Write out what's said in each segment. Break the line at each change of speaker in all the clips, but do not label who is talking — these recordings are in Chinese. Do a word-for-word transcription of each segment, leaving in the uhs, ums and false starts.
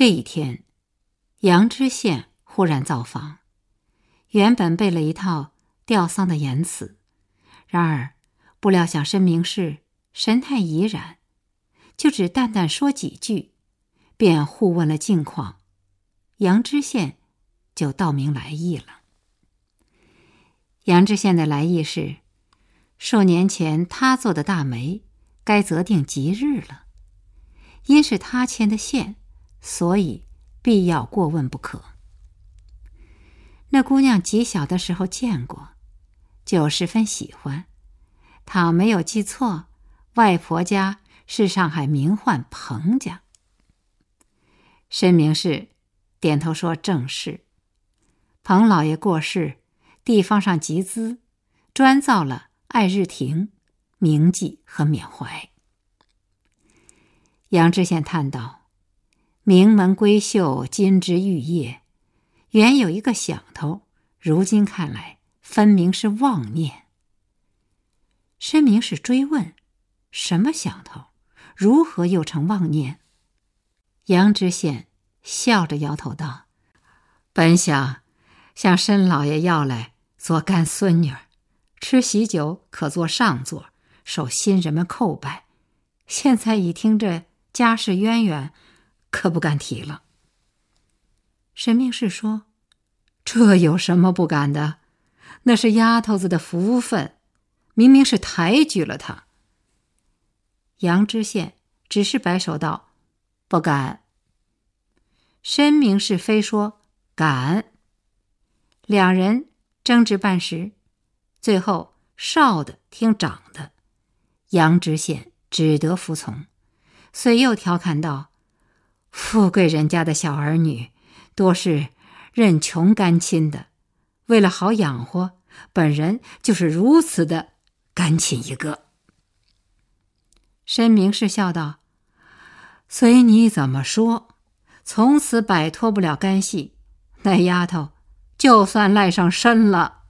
这一天，杨知县忽然造访，原本备了一套吊丧的言辞，然而不料想申明氏神态怡然，就只淡淡说几句，便互问了近况。杨知县就道明来意了。杨知县的来意是，数年前他做的大媒该择定吉日了，因是他牵的线，所以必要过问不可。那姑娘极小的时候见过，就十分喜欢。倘没有记错，外婆家是上海名宦彭家。申明氏点头说正是。彭老爷过世，地方上集资，专造了爱日亭，铭记和缅怀。杨知县叹道：名门闺秀，金枝玉叶，原有一个响头，如今看来分明是妄念。申明氏追问：什么响头？如何又成妄念？杨知县笑着摇头道：本想向申老爷要来做干孙女儿，吃喜酒可坐上座，受新人们叩拜，现在一听这家世渊源，可不敢提了。沈命氏说：这有什么不敢的？那是丫头子的福分，明明是抬举了她。杨知县只是摆手道：不敢。申明氏非说敢。两人争执半时，最后少的听长的，杨知县只得服从，遂又调侃道：富贵人家的小儿女多是认穷干亲的，为了好养活，本人就是如此的干亲一个。申明氏笑道：随你怎么说，从此摆脱不了干系，那丫头就算赖上身了。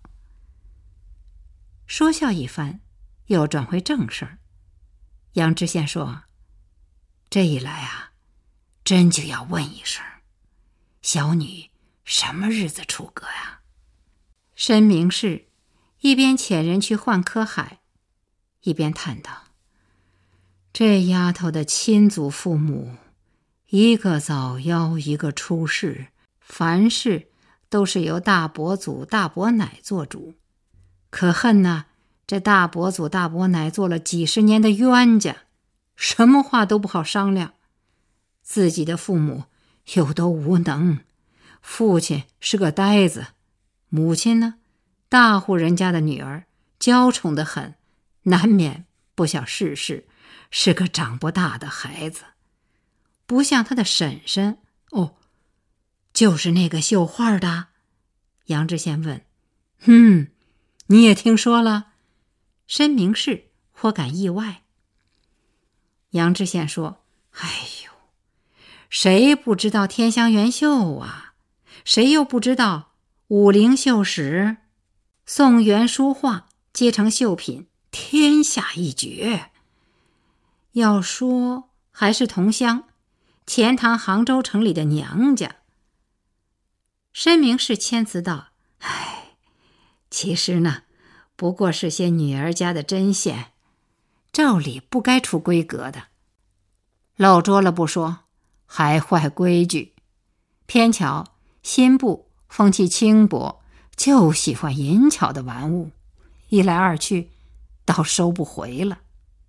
说笑一番，又转回正事儿。杨知县说：这一来啊，真就要问一声，小女什么日子出阁呀？申明氏一边遣人去唤柯海，一边叹道：这丫头的亲祖父母，一个早夭，一个出世，凡事都是由大伯祖大伯奶做主，可恨呐，这大伯祖大伯奶做了几十年的冤家，什么话都不好商量。自己的父母又都无能，父亲是个呆子，母亲呢，大户人家的女儿，娇宠得很，难免不想事事，是个长不大的孩子。不像他的婶婶，哦，就是那个绣画的。杨知县问：嗯，你也听说了？申明氏颇感意外。杨知县说：哎呦，谁不知道天香元绣啊？谁又不知道武陵绣史、宋元书画皆成绣品，天下一绝。要说还是同乡钱塘杭州城里的娘家。申明氏谦辞道：唉，其实呢，不过是些女儿家的针线，照理不该出闺阁的。露拙了不说，还坏规矩。偏巧新部风气轻薄，就喜欢银巧的玩物，一来二去，倒收不回了。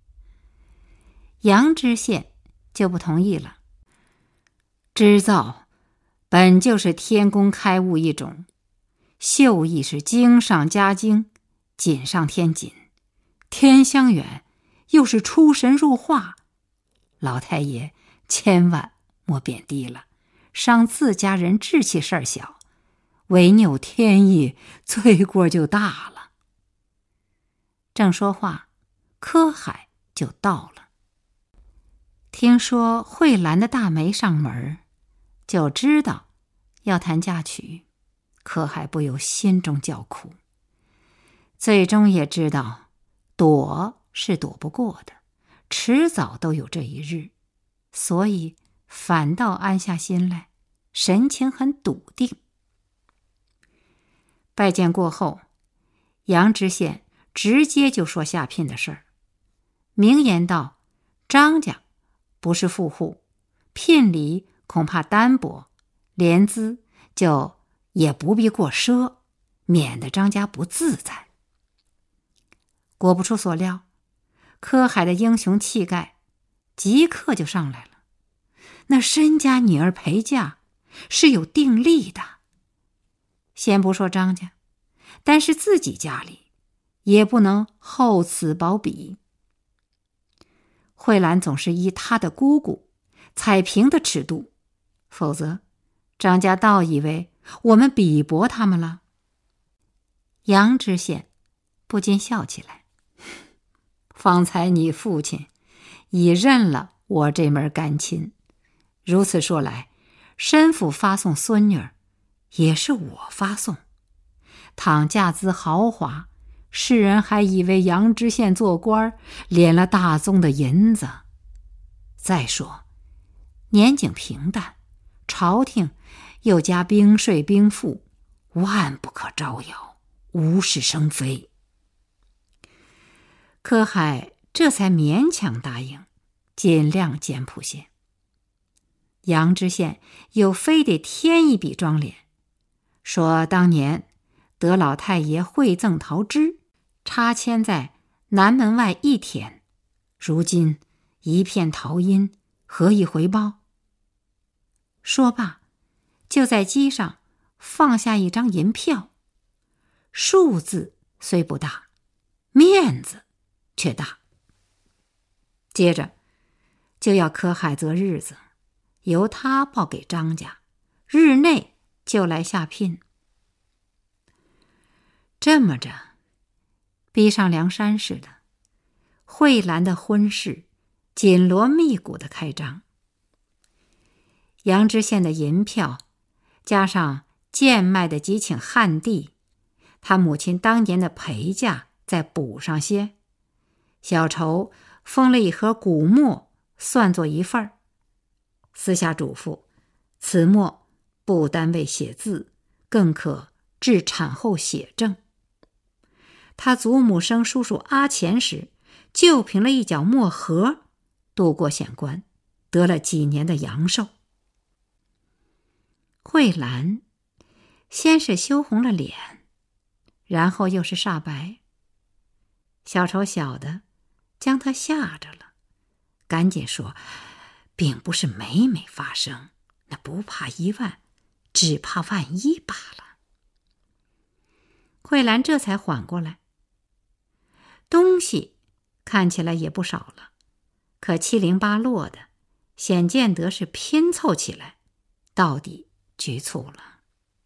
杨知县就不同意了。织造本就是天工开物一种，绣艺是精上加精，锦上添锦，天香远又是出神入化，老太爷千万莫贬低了，伤自家人志气事儿小，违拗天意，罪过就大了。正说话，柯海就到了。听说慧兰的大媒上门，就知道要谈嫁娶，柯海不由心中叫苦。最终也知道躲是躲不过的，迟早都有这一日，所以反倒安下心来，神情很笃定。拜见过后，杨知县直接就说下聘的事儿，明言道：张家不是富户，聘礼恐怕单薄，连资就也不必过赊，免得张家不自在。果不出所料，柯海的英雄气概即刻就上来了。那申家女儿陪嫁是有定例的，先不说张家，但是自己家里也不能厚此薄彼。慧兰总是依她的姑姑彩萍的尺度，否则张家倒以为我们比驳他们了。杨知县不禁笑起来，方才你父亲已认了我这门干亲，如此说来，申府发送孙女儿也是我发送。倘价资豪华，世人还以为杨知县做官敛了大宗的银子。再说年景平淡，朝廷又加兵税兵赋，万不可招摇，无事生非。柯海这才勉强答应，尽量简朴些。杨知县又非得添一笔妆脸，说当年得老太爷惠赠桃枝，插签在南门外一天，如今一片桃荫，何以回报？说罢，就在机上放下一张银票，数字虽不大，面子却大。接着就要柯海择日子，由他报给张家，日内就来下聘。这么着，逼上梁山似的，慧兰的婚事紧锣密鼓的开张。杨知县的银票加上贱卖的几顷旱地，他母亲当年的陪嫁再补上些，小仇封了一盒古墨，算作一份儿，私下嘱咐此墨不单为写字，更可治产后血症。他祖母生叔叔阿钱时，就凭了一角墨盒度过险关，得了几年的阳寿。慧兰先是羞红了脸，然后又是煞白。小丑小的将他吓着了，赶紧说：并不是每每发生，那不怕一万，只怕万一罢了。慧兰这才缓过来，东西看起来也不少了，可七零八落的，显见得是拼凑起来，到底局促了。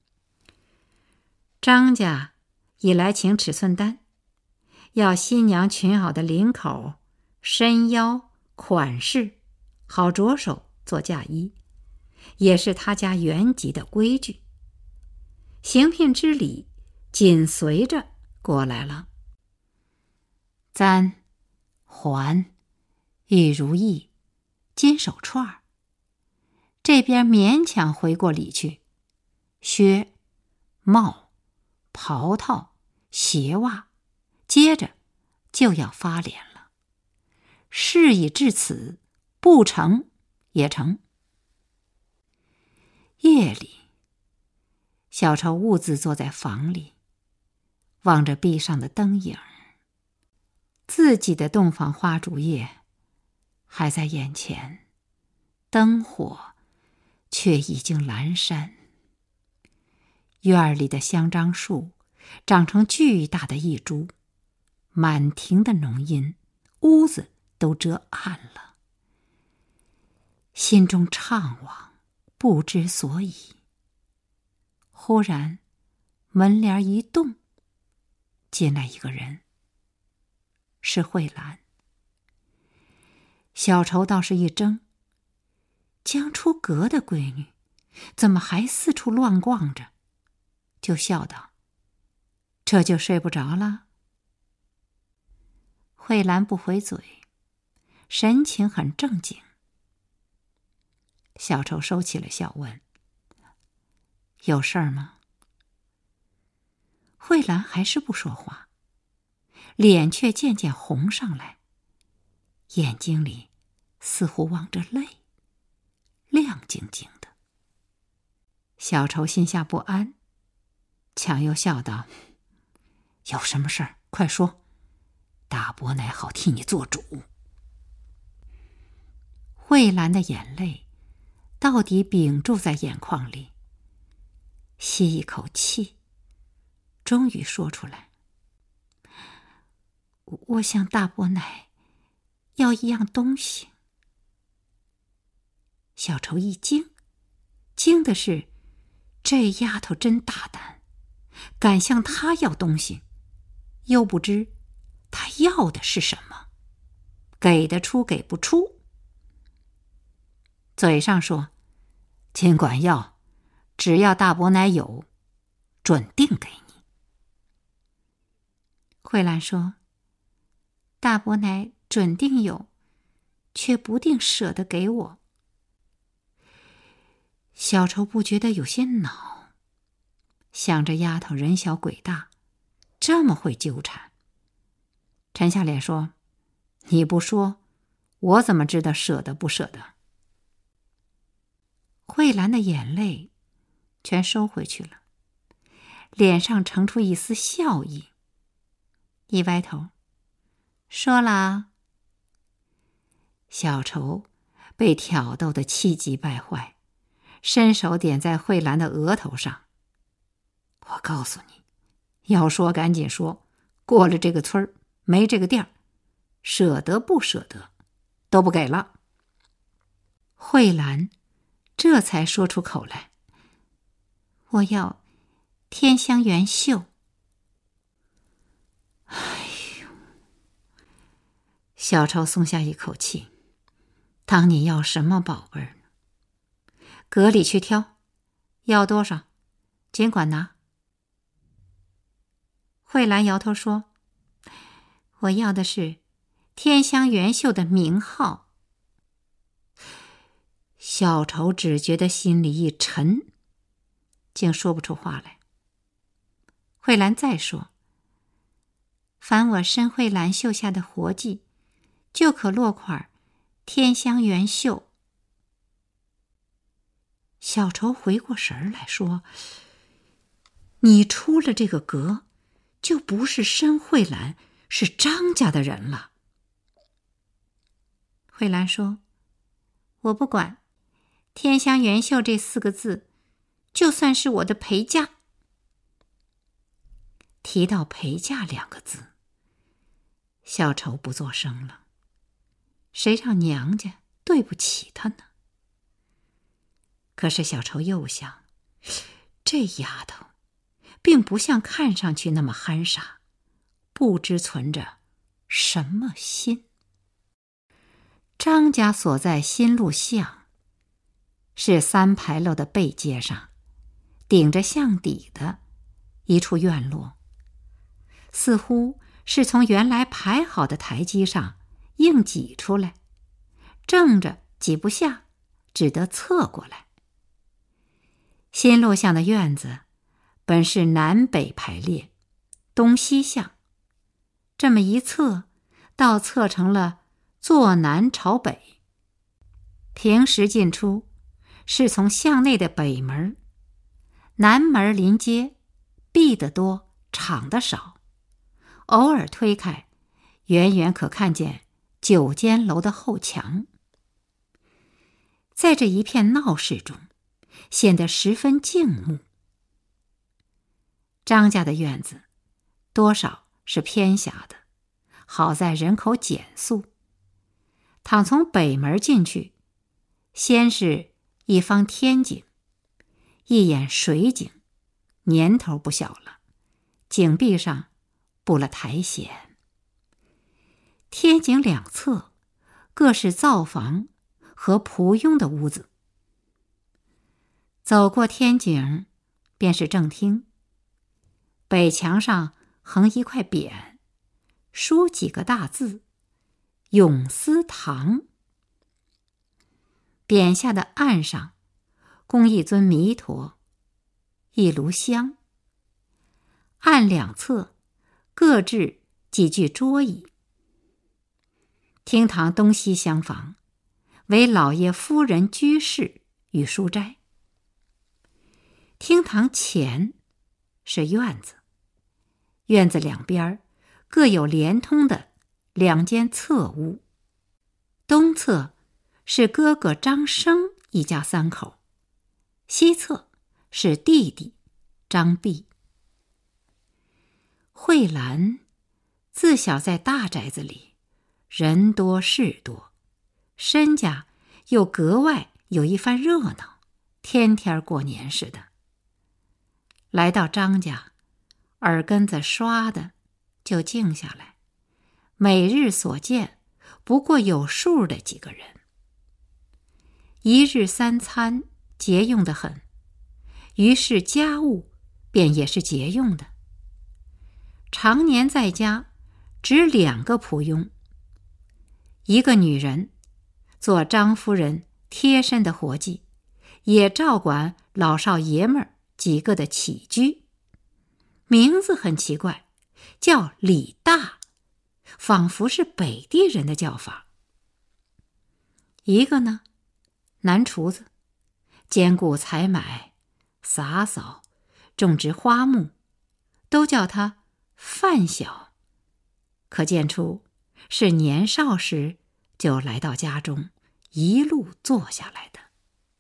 张家已来请尺寸单，要新娘裙袄的领口、身腰、款式，好着手做嫁衣，也是他家原籍的规矩。行聘之礼紧随着过来了。簪、环、玉如意、金手串，这边勉强回过礼去，靴、帽、袍套、鞋袜，接着就要发脸了。事已至此，不成也成。夜里，小丑兀自坐在房里，望着壁上的灯影，自己的洞房花烛夜还在眼前，灯火却已经阑珊。院里的香樟树长成巨大的一株，满庭的浓荫，屋子都遮暗了。心中怅惘，不知所以。忽然门帘一动，进来一个人，是慧兰。小仇倒是一怔，将出阁的闺女怎么还四处乱逛着，就笑道：这就睡不着了？慧兰不回嘴，神情很正经。 小丑收起了笑，问：“有事儿吗？”慧兰还是不说话，脸却渐渐红上来，眼睛里似乎望着泪，亮晶晶的。小丑心下不安，强又笑道：“有什么事儿，快说，大伯奶好替你做主。”慧兰的眼泪到底屏住在眼眶里，吸一口气，终于说出来：“我向大伯奶要一样东西。”小丑一惊，惊的是这丫头真大胆，敢向他要东西，又不知他要的是什么，给得出给不出。嘴上说尽管要，只要大伯奶有，准定给你。慧兰说：“大伯奶准定有，却不定舍得给我。”小丑不觉得有些恼，想着丫头人小鬼大，这么会纠缠。沉下脸说：“你不说，我怎么知道舍得不舍得？”慧兰的眼泪全收回去了，脸上呈出一丝笑意，一歪头说了。小丑被挑逗得气急败坏，伸手点在慧兰的额头上：“我告诉你，要说赶紧说，过了这个村儿没这个店儿，舍得不舍得都不给了。”慧兰这才说出口来：“我要天香元绣。”哎呦！小丑松下一口气，当你要什么宝贝儿呢？阁里去挑，要多少尽管拿。慧兰摇头说：“我要的是天香元绣的名号。”小丑只觉得心里一沉，竟说不出话来。慧兰再说：“凡我申慧兰绣下的活计，就可落款天香元绣。”小丑回过神来说：“你出了这个阁，就不是申慧兰，是张家的人了。”慧兰说：“我不管，天香元绣这四个字，就算是我的陪嫁。”提到陪嫁两个字，小丑不作声了。谁让娘家对不起他呢？可是小丑又想，这丫头并不像看上去那么憨傻，不知存着什么心。张家所在新路巷，是三牌楼的背街上，顶着巷底的一处院落，似乎是从原来排好的台基上硬挤出来，正着挤不下，只得侧过来。新路巷的院子本是南北排列，东西向，这么一侧倒侧成了坐南朝北。平时进出是从巷内的北门，南门临街，闭得多，敞得少，偶尔推开，远远可看见九间楼的后墙。在这一片闹市中，显得十分静穆。张家的院子多少是偏狭的，好在人口减速。倘从北门进去，先是一方天井，一眼水井，年头不小了，井壁上布了苔藓。天井两侧各是灶房和仆佣的屋子。走过天井，便是正厅。北墙上横一块匾，书几个大字：永思堂。 匾下的案上供一尊弥陀，一炉香，案两侧各置几具桌椅。厅堂东西厢房为老爷夫人居室与书斋。厅堂前是院子，院子两边各有连通的两间侧屋。东侧是哥哥张生一家三口，西侧是弟弟张弼。慧兰自小在大宅子里，人多事多，身家又格外有一番热闹，天天过年似的。来到张家，耳根子刷的就静下来，每日所见不过有数的几个人。一日三餐节用得很，于是家务便也是节用的。常年在家只两个仆佣，一个女人做张夫人贴身的活计，也照管老少爷们儿几个的起居，名字很奇怪，叫李大，仿佛是北地人的叫法。一个呢，男厨子，兼顾采买、洒扫、种植花木，都叫他范小，可见出是年少时就来到家中，一路做下来的。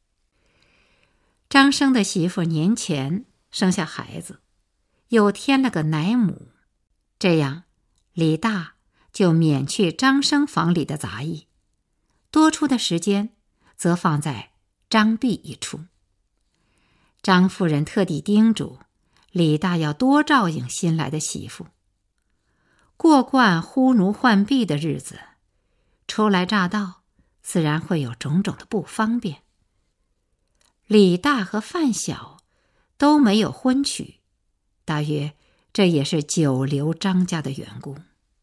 张生的媳妇年前生下孩子，又添了个奶母，这样李大就免去张生房里的杂役，多出的时间则放在张弼一处。张夫人特地叮嘱李大要多照应新来的媳妇。过惯呼奴唤婢的日子，初来乍到，自然会有种种的不方便。李大和范小都没有婚娶，大约这也是久留张家的缘故。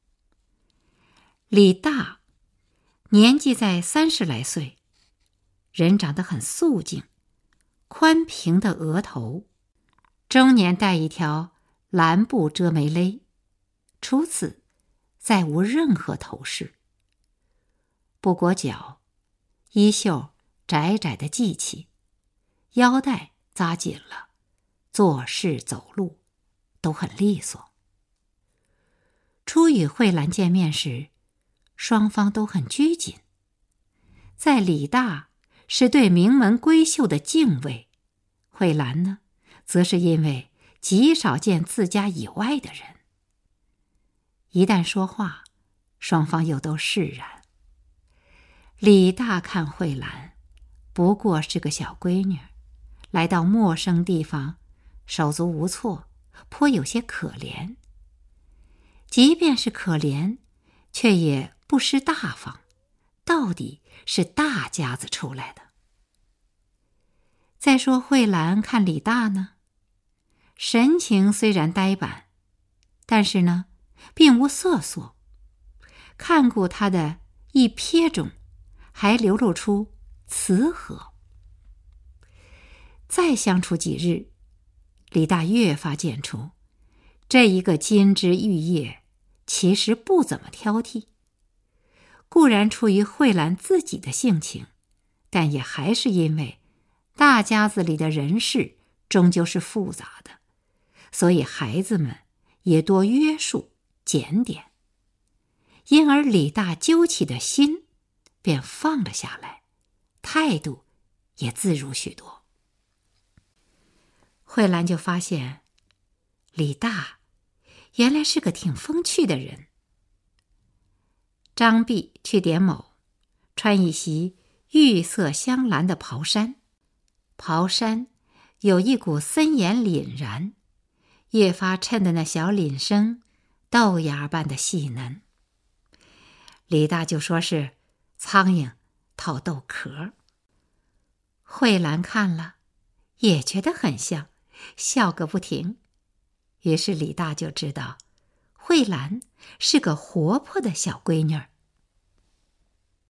李大年纪在三十来岁，人长得很素净，宽平的额头，中年戴一条蓝布遮眉勒，除此再无任何头饰。不裹脚，衣袖窄窄的系起，腰带扎紧了，做事走路都很利索。初与慧兰见面时，双方都很拘谨。在李大是对名门闺秀的敬畏，慧兰呢，则是因为极少见自家以外的人。一旦说话，双方又都释然。李大看慧兰不过是个小闺女，来到陌生地方，手足无措，颇有些可怜。即便是可怜，却也不失大方，到底是大家子出来的。再说慧兰看李大呢，神情虽然呆板，但是呢，并无瑟缩，看顾他的一瞥中，还流露出慈和。再相处几日，李大越发见出，这一个金枝玉叶其实不怎么挑剔。固然出于慧兰自己的性情，但也还是因为大家子里的人事终究是复杂的，所以孩子们也多约束检点，因而李大揪起的心便放了下来，态度也自如许多。慧兰就发现李大原来是个挺风趣的人。张弼去点卯，穿一袭玉色镶蓝的袍衫，袍衫有一股森严凛然，越发衬得那小凛声豆芽般的细嫩。李大就说是苍蝇套豆壳。慧兰看了也觉得很像，笑个不停。于是李大就知道慧兰是个活泼的小闺女儿。